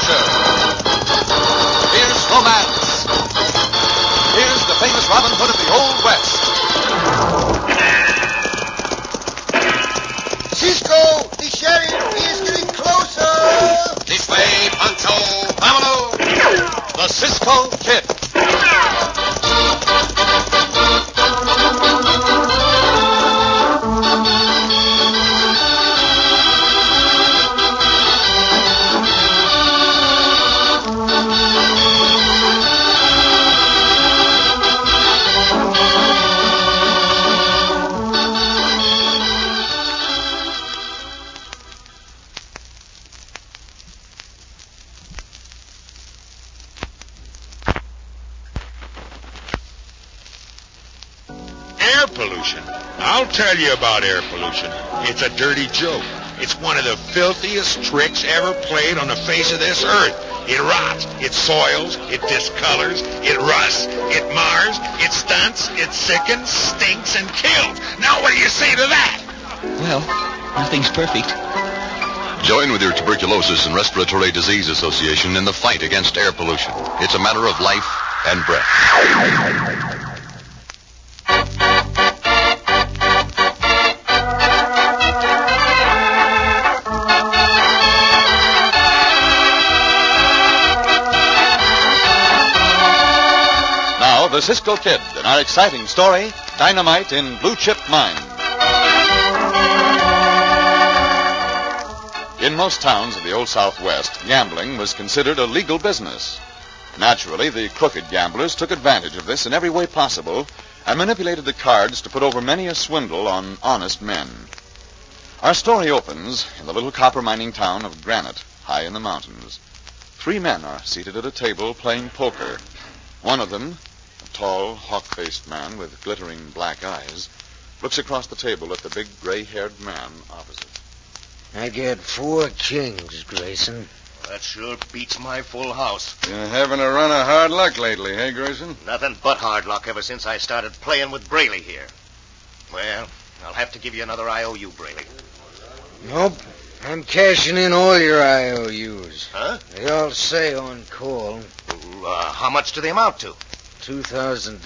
adventure. Here's romance. Here's the famous Robin Hood of the Old West. Cisco, the sheriff, he is getting closer. This way, Pancho. Vámonos. The Cisco Kid. Air pollution. I'll tell you about air pollution. It's a dirty joke. It's one of the filthiest tricks ever played on the face of this earth. It rots, it soils, it discolors, it rusts, it mars, it stunts, it sickens, stinks, and kills. Now what do you say to that? Well, nothing's perfect. Join with your Tuberculosis and Respiratory Disease Association in the fight against air pollution. It's a matter of life and breath. The Cisco Kid, in our exciting story, Dynamite in Blue Chip Mine. In most towns of the Old Southwest, gambling was considered a legal business. Naturally, the crooked gamblers took advantage of this in every way possible and manipulated the cards to put over many a swindle on honest men. Our story opens in the little copper mining town of Granite, high in the mountains. 3 men are seated at a table playing poker. One of them, a tall, hawk-faced man with glittering black eyes, looks across the table at the big gray-haired man opposite. I get 4 kings, Grayson. That sure beats my full house. You're having a run of hard luck lately, hey, Grayson? Nothing but hard luck ever since I started playing with Braley here. Well, I'll have to give you another IOU, Braley. Nope. I'm cashing in all your IOUs. Huh? They all say on call. How much do they amount to? $2,000.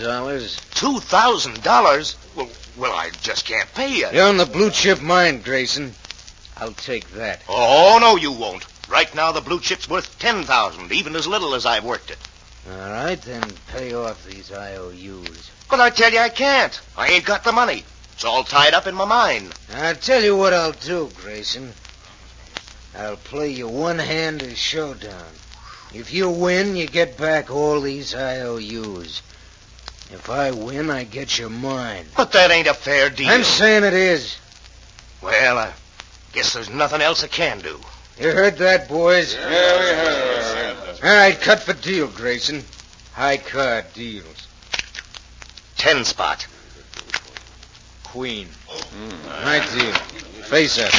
$2,000? Well, I just can't pay you. You're on the Blue Chip Mine, Grayson. I'll take that. Oh, no, you won't. Right now, the blue chip's worth $10,000, even as little as I've worked it. All right, then pay off these IOUs. But I tell you I can't. I ain't got the money. It's all tied up in my mine. I'll tell you what I'll do, Grayson. I'll play you one-handed showdown. If you win, you get back all these IOUs. If I win, I get your mine. But that ain't a fair deal. I'm saying it is. Well, I guess there's nothing else I can do. You heard that, boys? Yeah, we heard. All right, cut for deal, Grayson. High card deals. 10 spot. Queen. Right deal. Face up.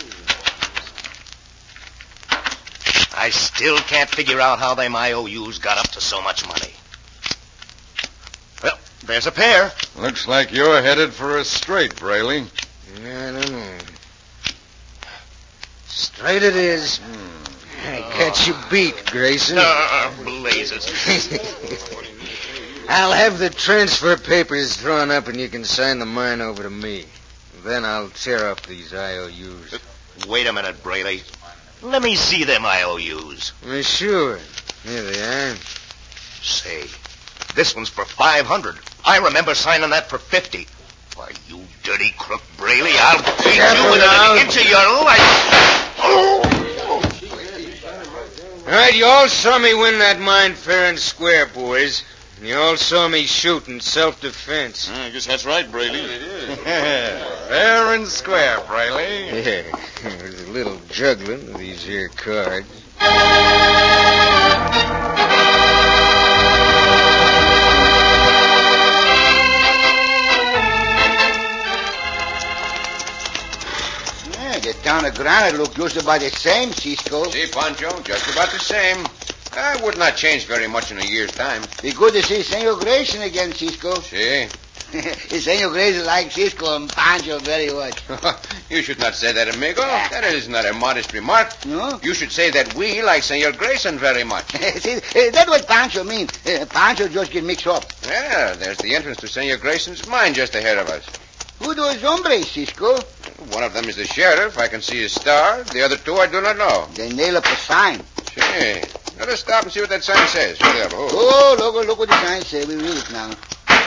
I still can't figure out how them IOUs got up to so much money. Well, there's a pair. Looks like you're headed for a straight, Braley. I don't know. Straight it is. I got you beat, Grayson. Blazes. I'll have the transfer papers drawn up and you can sign the mine over to me. Then I'll tear up these IOUs. Wait a minute, Braley. Let me see them IOUs. Well, sure. Here they are. Say, this one's for $500. I remember signing that for $50. Why, you dirty crook, Braley, I'll beat you within an inch of your life. All right, you all saw me win that mine fair and square, boys. And you all saw me shoot in self-defense. I guess that's right, Braley. It is. Fair and square, Braley. Yeah, there's a little juggling with these here cards. The town of Granite look just about the same, Cisco. See, Pancho, just about the same. Would not change very much in a year's time. Be good to see Senor Grayson again, Cisco. See. Senor Grayson likes Cisco and Pancho very much. You should not say that, amigo. That is not a modest remark. No? You should say that we like Senor Grayson very much. See, that's what Pancho means. Pancho just get mixed up. Yeah, there's the entrance to Senor Grayson's mine just ahead of us. Who those hombres, Cisco? One of them is the sheriff. I can see his star. The other two I do not know. They nail up a sign. Say, let us stop and see what that sign says. Look what the sign says. We read it now.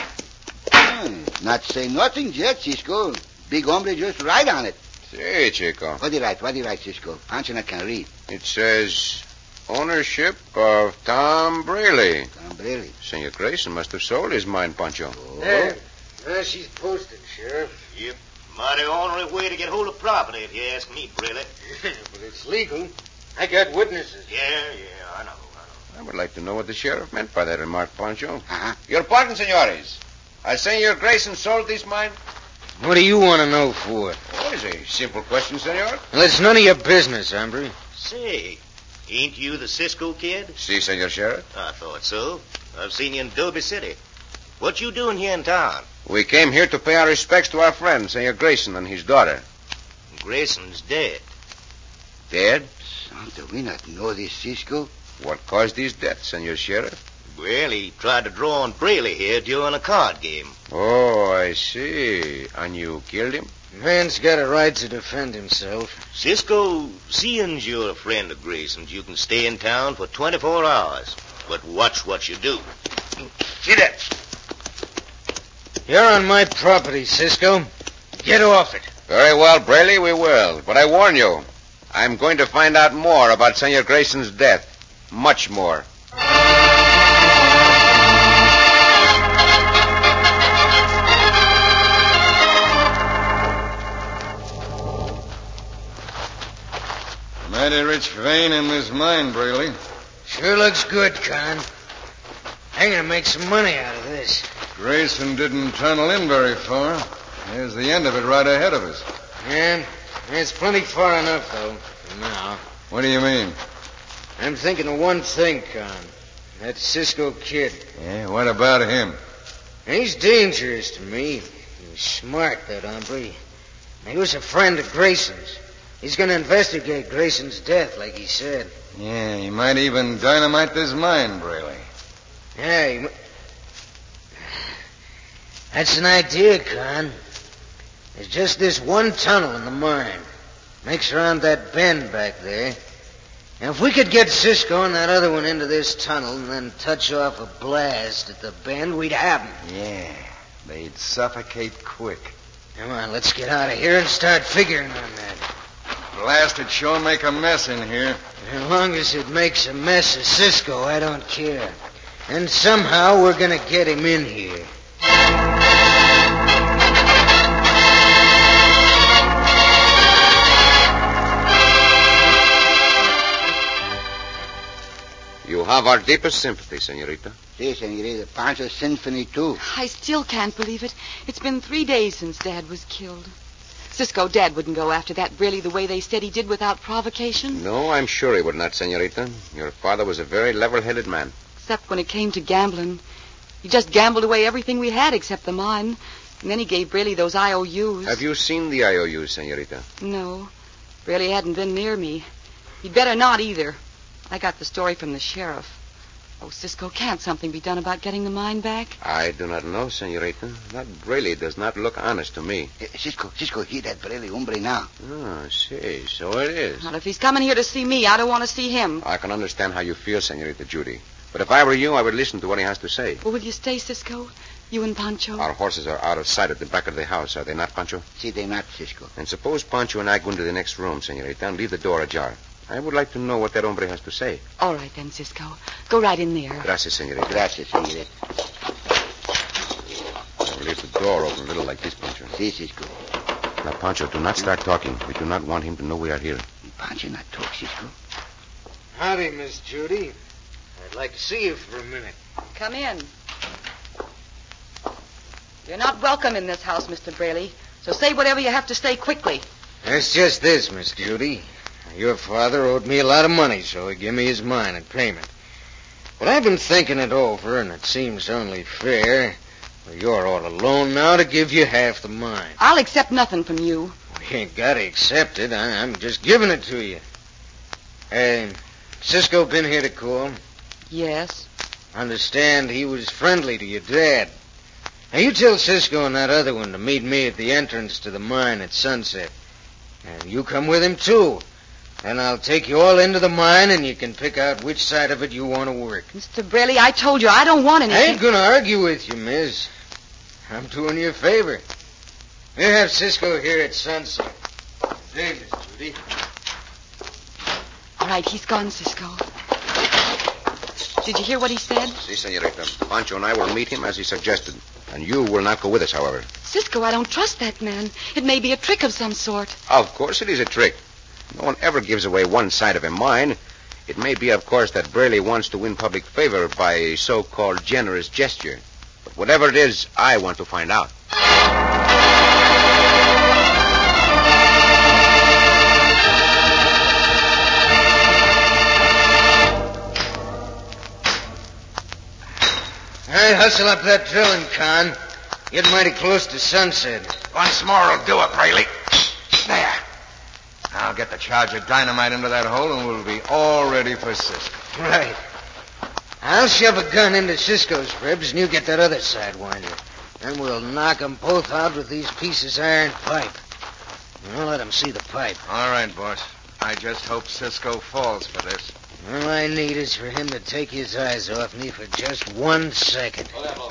Not say nothing yet, Cisco. Big hombre just write on it. Say, Chico. What do you write, Cisco? Pancho not can read. It says ownership of Tom Braley. Tom Braley. Senor Grayson must have sold his mine, Pancho. There. She's posted, Sheriff. Yep. Mighty ornery way to get hold of property, if you ask me, Braley. But it's legal. I got witnesses. Yeah, I know. I would like to know what the sheriff meant by that remark, Pancho. Uh-huh. Your pardon, senores. I say Senor Grayson sold this mine? What do you want to know for? Oh, it's a simple question, senor. Well, it's none of your business, hombre. Say, ain't you the Cisco kid? Si, senor sheriff. I thought so. I've seen you in Derby City. What you doing here in town? We came here to pay our respects to our friend, Senor Grayson, and his daughter. Grayson's dead. Dead? Do we not know this, Cisco? What caused his death, senor sheriff? Well, he tried to draw on Braley here during a card game. Oh, I see. And you killed him? Man's got a right to defend himself. Cisco, seeing you're a friend of Grayson's, you can stay in town for 24 hours. But watch what you do. See that? You're on my property, Cisco. Get off it. Very well, Braley, we will. But I warn you, I'm going to find out more about Senor Grayson's death. Much more. Mighty rich vein in this mine, Braley. Sure looks good, Con. I'm gonna make some money out of this. Grayson didn't tunnel in very far. There's the end of it right ahead of us. Yeah, it's plenty far enough, though, for now. What do you mean? I'm thinking of one thing, Con. That Cisco kid. Yeah, what about him? He's dangerous to me. He's smart, that hombre. He was a friend of Grayson's. He's going to investigate Grayson's death, like he said. Yeah, he might even dynamite this mine, Braley. Yeah, that's an idea, Con. There's just this one tunnel in the mine. Makes around that bend back there. And if we could get Cisco and that other one into this tunnel and then touch off a blast at the bend, we'd have them. Yeah, they'd suffocate quick. Come on, let's get out of here and start figuring on that. Blast it sure make a mess in here. As long as it makes a mess of Cisco, I don't care. And somehow we're going to get him in here. You have our deepest sympathy, senorita. Si, senorita. Pancho's symphony, too. I still can't believe it. It's been 3 days since Dad was killed. Cisco, Dad wouldn't go after that really the way they said he did without provocation. No, I'm sure he would not, senorita. Your father was a very level-headed man. Except when it came to gambling. He just gambled away everything we had except the mine. And then he gave Braley those IOUs. Have you seen the IOUs, senorita? No. Braley hadn't been near me. He'd better not either. I got the story from the sheriff. Oh, Cisco, can't something be done about getting the mine back? I do not know, senorita. That Braley does not look honest to me. Cisco, hear that Braley hombre now. Oh, see, so it is. Well, if he's coming here to see me, I don't want to see him. I can understand how you feel, senorita Judy. But if I were you, I would listen to what he has to say. Well, will you stay, Cisco? You and Pancho? Our horses are out of sight at the back of the house, are they not, Pancho? Si, they're not, Cisco. And suppose Pancho and I go into the next room, senorita, and leave the door ajar. I would like to know what that hombre has to say. All right, then, Cisco. Go right in there. Gracias, senorita. Gracias, senorita. I will leave the door open a little like this, Pancho. Si, Cisco. Now, Pancho, do not start talking. We do not want him to know we are here. Pancho not talk, Cisco. Howdy, Miss Judy. I'd like to see you for a minute. Come in. You're not welcome in this house, Mr. Braley. So say whatever you have to say quickly. It's just this, Miss Judy. Your father owed me a lot of money, so he gave me his mine in payment. But I've been thinking it over, and it seems only fair Well, you're all alone now to give you half the mine. I'll accept nothing from you. You ain't got to accept it. I'm just giving it to you. Hey, Cisco been here to call? Yes. Understand he was friendly to your dad. Now, you tell Cisco and that other one to meet me at the entrance to the mine at sunset. And you come with him, too. Then I'll take you all into the mine, and you can pick out which side of it you want to work. Mr. Braley, I told you I don't want anything. I ain't going to argue with you, miss. I'm doing you a favor. We'll have Cisco here at sunset. Hey, Miss Judy. All right, he's gone, Cisco. Did you hear what he said? Si, senorita. Pancho and I will meet him as he suggested. And you will not go with us, however. Cisco, I don't trust that man. It may be a trick of some sort. Of course it is a trick. No one ever gives away one side of a mine. It may be, of course, that Braley wants to win public favor by a so-called generous gesture. But whatever it is, I want to find out. All right, hustle up that drilling, Con. Get mighty close to sunset. Once more will do it, Braley. There. I'll get the charge of dynamite into that hole, and we'll be all ready for Cisco. Right. I'll shove a gun into Cisco's ribs, and you get that other sidewinder. Then we'll knock 'em both out with these pieces of iron pipe. I'll let 'em see the pipe. All right, boss. I just hope Cisco falls for this. All I need is for him to take his eyes off me for just 1 second.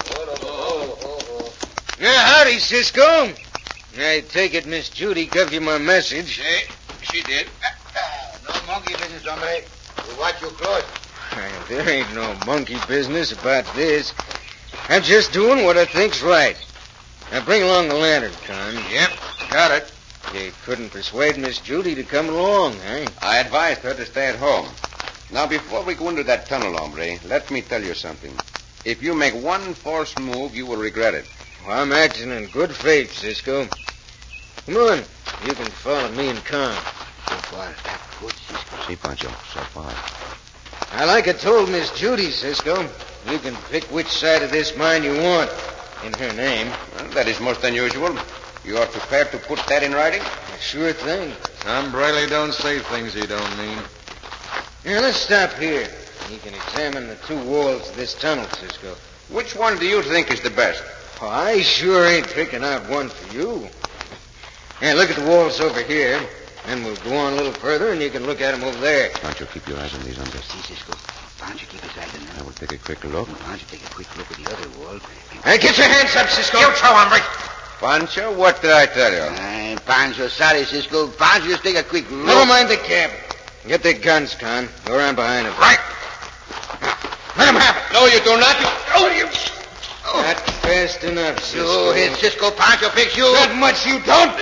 Yeah, howdy, Cisco. I take it Miss Judy gave you my message. She did. No monkey business, hombre. We watch you close. There ain't no monkey business about this. I'm just doing what I think's right. Now bring along the lantern, Con. Yep, got it. You couldn't persuade Miss Judy to come along, eh? I advised her to stay at home. Now, before we go into that tunnel, hombre, let me tell you something. If you make one false move, you will regret it. Well, I'm acting in good faith, Cisco. Come on. You can follow me and Con. So far, that good, Cisco. Si, Pancho, so far. I like I told Miss Judy, Cisco. You can pick which side of this mine you want in her name. Well, that is most unusual. You are prepared to put that in writing? Sure thing. Tom Braley don't say things he don't mean. Now, let's stop here. You can examine the 2 walls of this tunnel, Cisco. Which one do you think is the best? Oh, I sure ain't picking out one for you. Now, look at the walls over here. Then we'll go on a little further, and you can look at them over there. Pancho, keep your eyes on these unders. See, Cisco. Pancho, keep his eyes on them. I will take a quick look. Pancho, take a quick look at the other wall. Hey, get your hands up, Cisco. You too, hombre. Pancho, what did I tell you? Pancho, sorry, Cisco. Pancho, just take a quick look. Never mind the cab. Get their guns, Con. Go around behind them. Right. Let them have it. No, you do not. Not fast enough, Cisco. You hit Cisco, Pancho picks you. Not much you don't.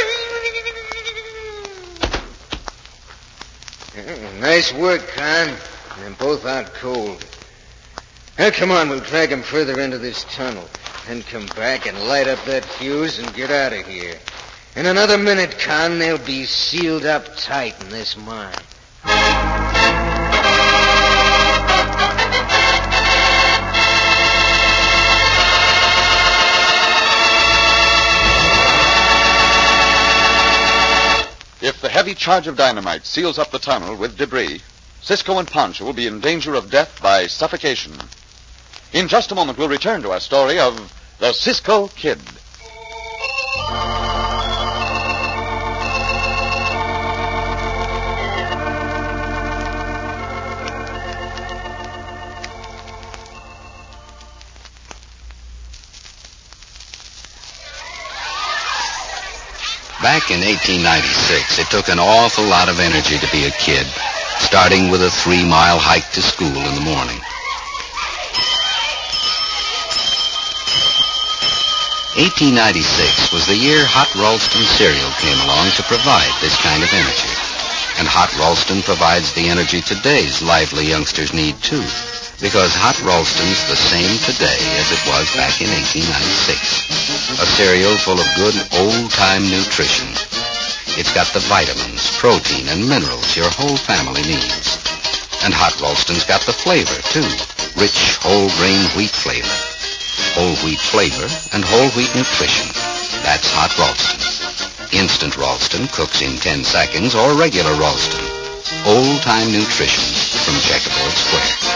Nice work, Con. They're both out cold. Now, come on, we'll drag them further into this tunnel. Then come back and light up that fuse and get out of here. In another minute, Con, they'll be sealed up tight in this mine. If the heavy charge of dynamite seals up the tunnel with debris, Cisco and Pancho will be in danger of death by suffocation. In just a moment, we'll return to our story of the Cisco Kid. Back in 1896, it took an awful lot of energy to be a kid, starting with a 3-mile hike to school in the morning. 1896 was the year Hot Ralston cereal came along to provide this kind of energy. And Hot Ralston provides the energy today's lively youngsters need, too, because Hot Ralston's the same today as it was back in 1896. A cereal full of good old-time nutrition. It's got the vitamins, protein, and minerals your whole family needs. And Hot Ralston's got the flavor, too. Rich, whole-grain wheat flavor. whole wheat flavor, and whole wheat nutrition. That's Hot Ralston. Instant Ralston cooks in 10 seconds, or regular Ralston. Old-time nutrition from Checkerboard Square.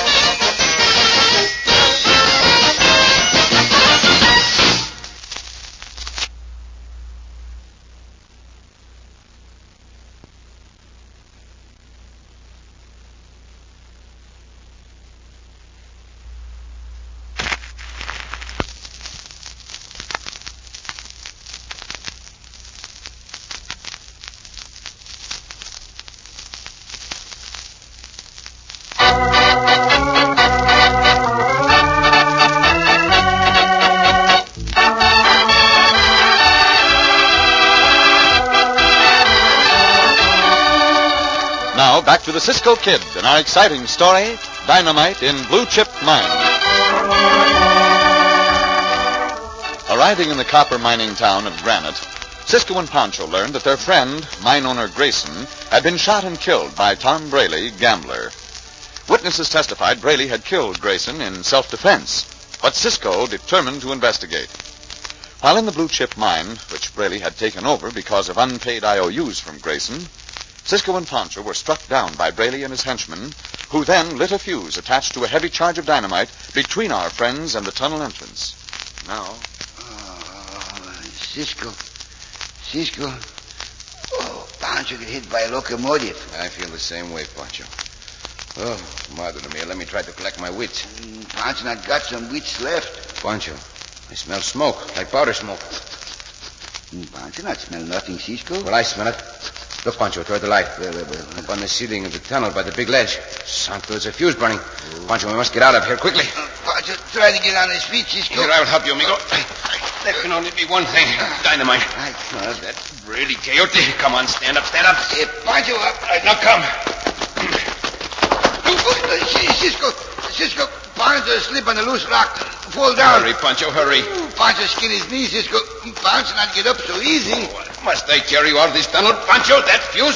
Now, back to the Cisco Kid and our exciting story, Dynamite in Blue Chip Mine. Arriving in the copper mining town of Granite, Cisco and Pancho learned that their friend, mine owner Grayson, had been shot and killed by Tom Braley, gambler. Witnesses testified Braley had killed Grayson in self-defense, but Cisco determined to investigate. While in the Blue Chip Mine, which Braley had taken over because of unpaid IOUs from Grayson, Cisco and Pancho were struck down by Braley and his henchmen, who then lit a fuse attached to a heavy charge of dynamite between our friends and the tunnel entrance. Now... Cisco. Oh, Pancho got hit by a locomotive. I feel the same way, Pancho. Oh, madre mia, let me try to collect my wits. Pancho not got some wits left. Pancho, I smell smoke, like powder smoke. Pancho not smell nothing, Cisco. Well, I smell it. Look, Pancho, toward the light. Up on the ceiling of the tunnel by the big ledge. Santo, there's a fuse burning. Pancho, we must get out of here quickly. Pancho, try to get on his feet, Cisco. Here, I will help you, amigo. There can only be one thing. Dynamite. That Brady coyote. Come on, stand up. Pancho, up. Now come. Cisco, Pancho slip on the loose rock. Fall down. Hurry, Pancho, hurry. Pancho skin his knees, Cisco. Pancho not get up so easy. Must I carry you out of this tunnel, Pancho? That fuse...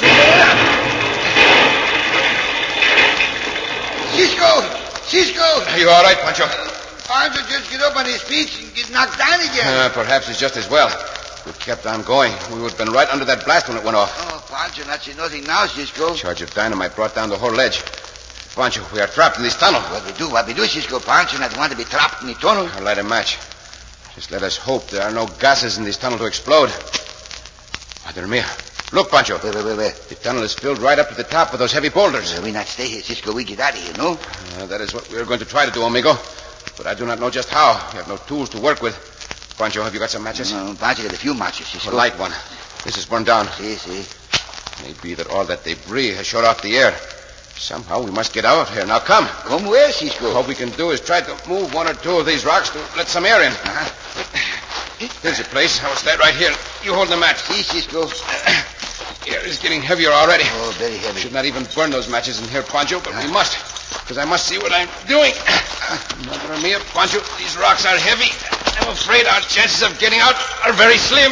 Cisco! Are you all right, Pancho? Pancho just get up on his feet and get knocked down again. Perhaps it's just as well. We kept on going. We would have been right under that blast when it went off. Oh, Pancho not see nothing now, Cisco. Charge of dynamite brought down the whole ledge. Pancho, we are trapped in this tunnel. What we do, Cisco? Pancho not want to be trapped in the tunnel. I'll light a match. Just let us hope there are no gases in this tunnel to explode. Madre mia. Look, Pancho. Wait. The tunnel is filled right up to the top with those heavy boulders. We not stay here, Cisco. We get out of here, no? That is what we are going to try to do, amigo. But I do not know just how. We have no tools to work with. Pancho, have you got some matches? No, Pancho got a few matches, Cisco. Well, light one. This is burned down. See. May be that all that debris has shot off the air. Somehow we must get out of here. Now come. Come where, Cisco? All we can do is try to move one or two of these rocks to let some air in. Here's a place. How is that right here? You hold the match. See, Cisco. Air is getting heavier already. Oh, very heavy. Should not even burn those matches in here, Pancho, but we must. Because I must see what I'm doing. Madre mia, Pancho, these rocks are heavy. I'm afraid our chances of getting out are very slim.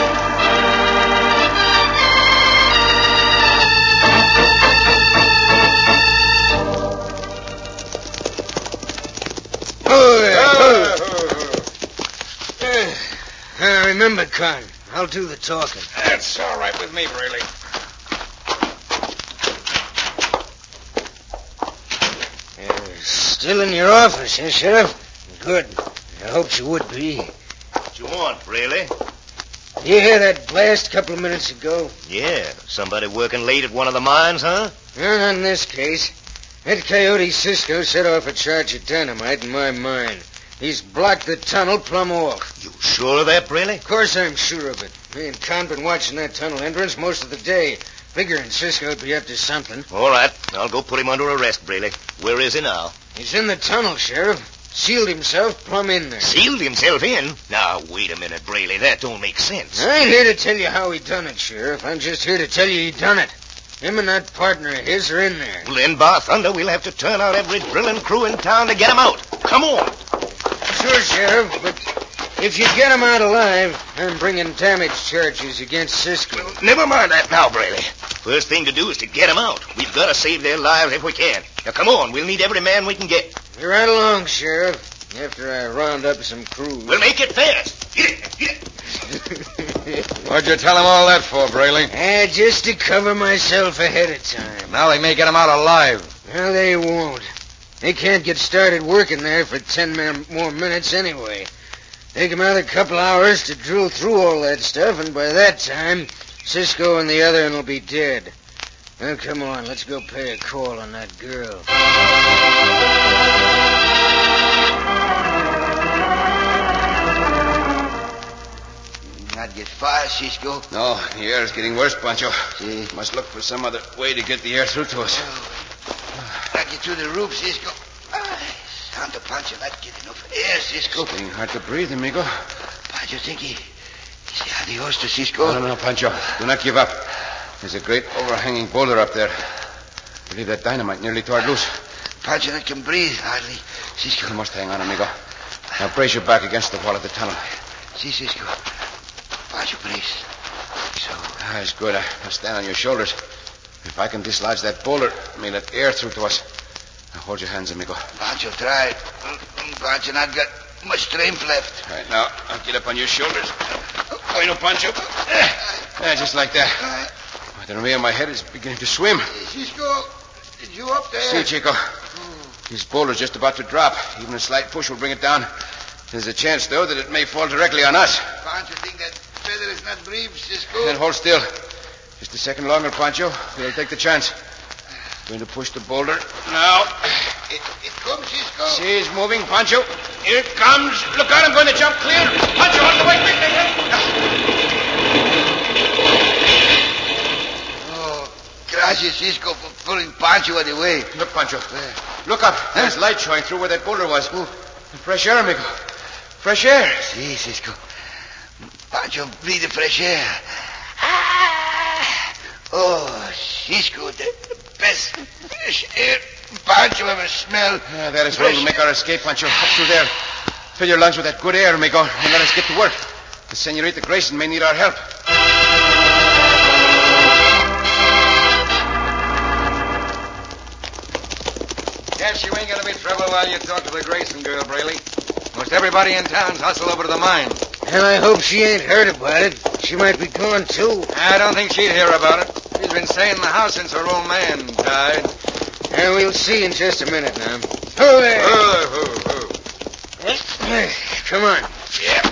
Remember, Con, I'll do the talking. That's all right with me, Braley. Still in your office, eh, Sheriff? Good. I hoped you would be. What you want, Braley? You hear that blast a couple of minutes ago? Yeah. Somebody working late at one of the mines, huh? Not in this case. That coyote Cisco set off a charge of dynamite in my mine. He's blocked the tunnel plumb off. You sure of that, Braley? Of course I'm sure of it. Me and Con been watching that tunnel entrance most of the day, figuring Cisco'd be up to something. All right. I'll go put him under arrest, Braley. Where is he now? He's in the tunnel, Sheriff. Sealed himself plumb in there. Sealed himself in? Now, wait a minute, Braley. That don't make sense. I ain't here to tell you how he done it, Sheriff. I'm just here to tell you he done it. Him and that partner of his are in there. Well, then, by thunder, we'll have to turn out every drilling crew in town to get him out. Come on. Sure, Sheriff, but if you get him out alive, I'm bringing damage charges against Cisco. Well, never mind that now, Braley. First thing to do is to get him out. We've got to save their lives if we can. Now, come on. We'll need every man we can get. You're right along, Sheriff. After I round up some crews. We'll make it fast. What'd you tell him all that for, Braley? Just to cover myself ahead of time. Now they may get him out alive. Well, they won't. They can't get started working there for 10 more minutes anyway. Take them out a couple hours to drill through all that stuff, and by that time, Cisco and the other one will be dead. Now, come on, let's go pay a call on that girl. Not get far, Cisco. No, the air's getting worse, Pancho. See? Must look for some other way to get the air through to us. Not get through the roof, Cisco. Santo Pancho, not get enough air, Cisco. It's getting hard to breathe, amigo. Pancho think he said adios to Cisco. No, Pancho. Do not give up. There's a great overhanging boulder up there. I believe that dynamite nearly tore it loose. Pancho not can breathe hardly. Cisco. You must hang on, amigo. Now brace your back against the wall of the tunnel. See, Cisco. Pancho, brace. So. That's good. I'll stand on your shoulders. If I can dislodge that boulder, it may let air through to us. Now hold your hands, amigo. Pancho tried. Pancho not got much strength left. All right, now, I'll get up on your shoulders. Bueno, Pancho. Just like that. The rear of my head is beginning to swim. Cisco, did you up there? See, Chico. This boulder's just about to drop. Even a slight push will bring it down. There's a chance, though, that it may fall directly on us. Pancho think that feather is not brave, Cisco. Then hold still. Just a second longer, Pancho. We'll take the chance. Going to push the boulder. Now. It comes, Cisco. See, it's moving, Pancho. Here it comes. Look out, I'm going to jump clear. Pancho, on the way, quick, Gracias, Cisco, for pulling Pancho out of the way. Look, Pancho. Look up. There's light showing through where that boulder was. Fresh air, amigo. Fresh air. See, Cisco. Pancho, breathe the fresh air. Oh, Cisco, the best fresh air Pancho ever smelled. That is where we'll make our escape, Pancho. Up through there. Fill your lungs with that good air, amigo, and let us get to work. The Senorita Grayson may need our help. Guess you ain't gonna be trouble while you talk to the Grayson girl, Braley. Most everybody in town's hustled over to the mine. And I hope she ain't heard about it. She might be gone, too. I don't think she'd hear about it. She's been staying in the house since her old man died. And we'll see in just a minute now. Ho there! Come on. Yeah.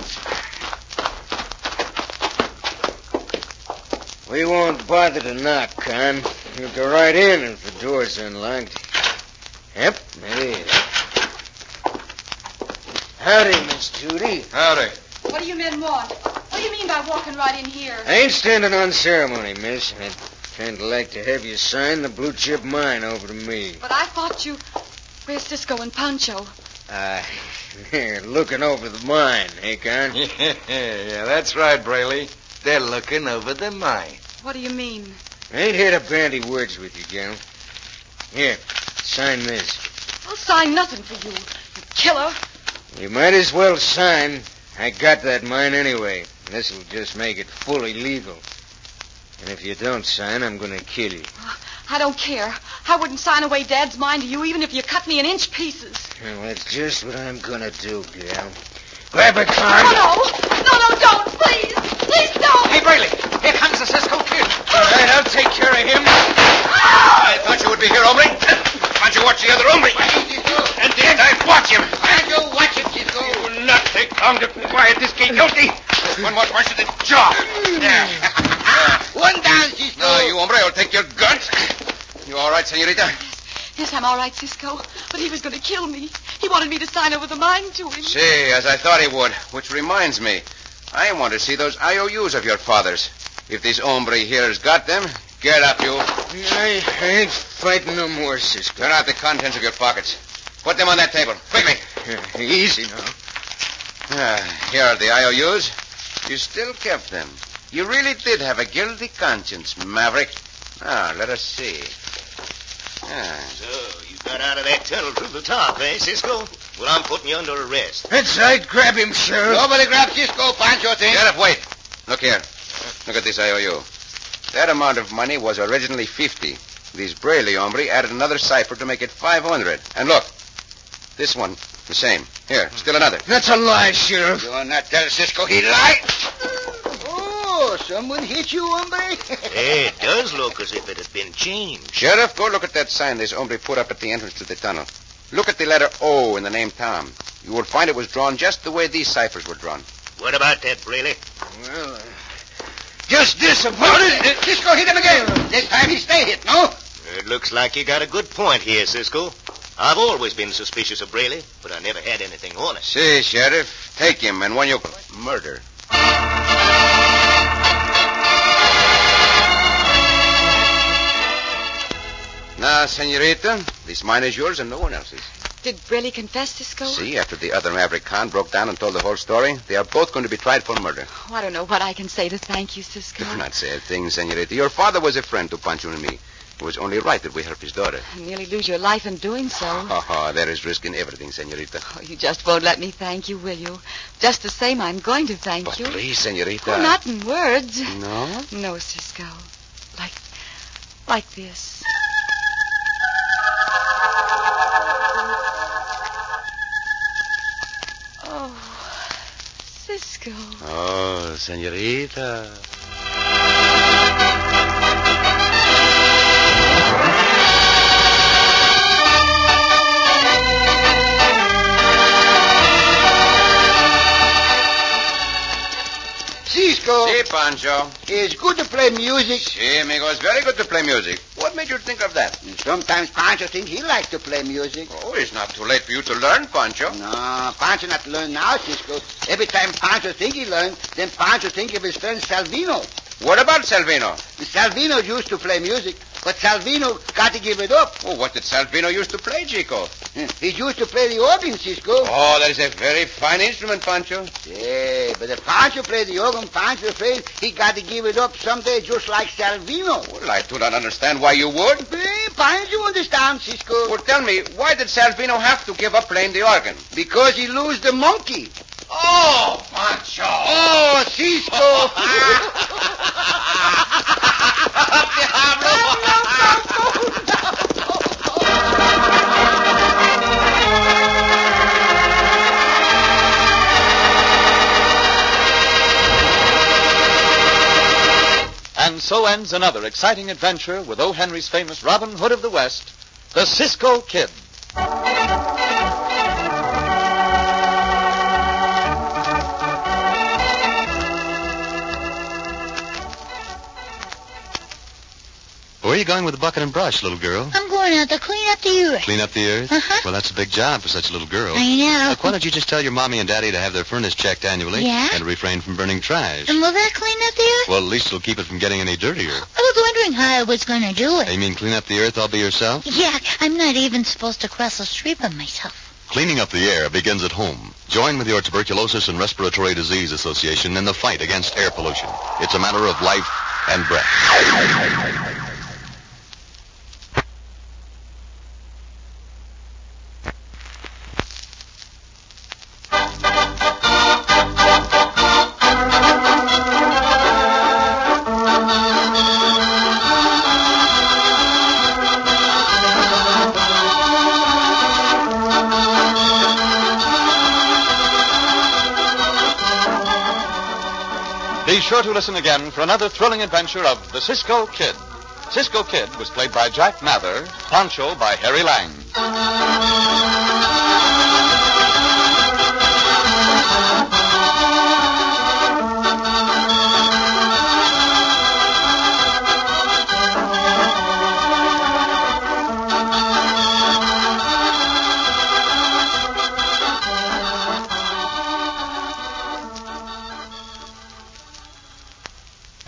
We won't bother to knock, Con. You'll go right in if the door's unlocked. Yep, it is. Howdy, Miss Judy. Howdy. What do you men want? What do you mean by walking right in here? I ain't standing on ceremony, miss. I'd kind of like to have you sign the blue chip mine over to me. But I thought you... Where's Cisco and Pancho? They're looking over the mine, hey, Con? Yeah, that's right, Braley. They're looking over the mine. What do you mean? I ain't here to bandy words with you, gal. Here, sign this. I'll sign nothing for you, you killer. You might as well sign. I got that mine anyway. This'll just make it fully legal. And if you don't sign, I'm going to kill you. I don't care. I wouldn't sign away Dad's mine to you even if you cut me in inch pieces. Well, that's just what I'm going to do, gal. Grab a card. No, don't. Please don't. Hey, Braley, here comes the Cisco kid. All right, I'll take care of him. I thought you would be here, hombre. Why don't you watch the other hombre? And then I watch him. Pancho, watch it, Cisco. It will not take long to quiet this kid guilty. One more punch to the jaw. There. One down, Cisco. No, you hombre, I'll take your gun. You all right, senorita? Yes, I'm all right, Cisco. But he was going to kill me. He wanted me to sign over the mine to him. See, as I thought he would. Which reminds me, I want to see those IOUs of your father's. If this hombre here has got them, get up, you. I ain't fighting no more, Cisco. Turn out the contents of your pockets. Put them on that table, quickly. Easy now. Here are the IOUs. You still kept them. You really did have a guilty conscience, Maverick. Let us see. So, you got out of that tunnel through the top, eh, Cisco? Well, I'm putting you under arrest. That's right. Grab him, Sheriff. Nobody grab Cisco, Pancho thing. Sheriff, wait. Look here. Look at this IOU. That amount of money was originally 50. This Braley hombre added another cipher to make it 500. And look, this one, The same. Here, still another. That's a lie, Sheriff. You will not tell Cisco he lied? Oh, someone hit you, hombre? Hey, it does look as if it had been changed. Sheriff, go look at that sign this hombre put up at the entrance to the tunnel. Look at the letter O in the name Tom. You will find it was drawn just the way these ciphers were drawn. What about that, Braley? Well, just this about it. Cisco hit him again. This time he stay hit, no? It looks like you got a good point here, Cisco. I've always been suspicious of Braley, but I never had anything on it. See, Sheriff, take him, and when you... Murder. Now, senorita, this mine is yours and no one else's. Did Braley confess, Cisco? See, after the other Maverick Khan broke down and told the whole story, they are both going to be tried for murder. Oh, I don't know what I can say to thank you, Cisco. Do not say a thing, senorita. Your father was a friend to Pancho and me. It was only right that we help his daughter. You nearly lose your life in doing so. Oh, there is risk in everything, senorita. Oh, you just won't let me thank you, will you? Just the same, I'm going to thank you. Please, senorita. Oh, not in words. No? No, Cisco. Like this. Oh, Cisco. Oh, senorita. Cisco. Si, Pancho. It's good to play music. Si, amigo. It's very good to play music. What made you think of that? Sometimes Pancho thinks he likes to play music. Oh, it's not too late for you to learn, Pancho. No, Pancho not learn now, Cisco. Every time Pancho think he learn, then Pancho think of his friend Salvino. What about Salvino? Salvino used to play music, but Salvino got to give it up. Oh, what did Salvino used to play, Chico? He used to play the organ, Cisco. Oh, that is a very fine instrument, Pancho. Yeah, but if Pancho played the organ, Pancho afraid he got to give it up someday just like Salvino. Well, I do not understand why you would. Pancho understands, Cisco. Well, tell me, why did Salvino have to give up playing the organ? Because he lose the monkey. Oh, Pancho. Oh, Cisco. And so ends another exciting adventure with O. Henry's famous Robin Hood of the West, the Cisco Kid. Where are you going with the bucket and brush, little girl? I'm going out to clean up the earth. Clean up the earth? Uh-huh. Well, that's a big job for such a little girl. I know. Look, why don't you just tell your mommy and daddy to have their furnace checked annually Yeah? and refrain from burning trash? And will that clean up the earth? Well, at least it'll keep it from getting any dirtier. I was wondering how I was going to do it. You mean clean up the earth all by yourself? Yeah, I'm not even supposed to cross the street by myself. Cleaning up the air begins at home. Join with your Tuberculosis and Respiratory Disease Association in the fight against air pollution. It's a matter of life and breath. Be sure to listen again for another thrilling adventure of the Cisco Kid. Cisco Kid was played by Jack Mather, Pancho by Harry Lang.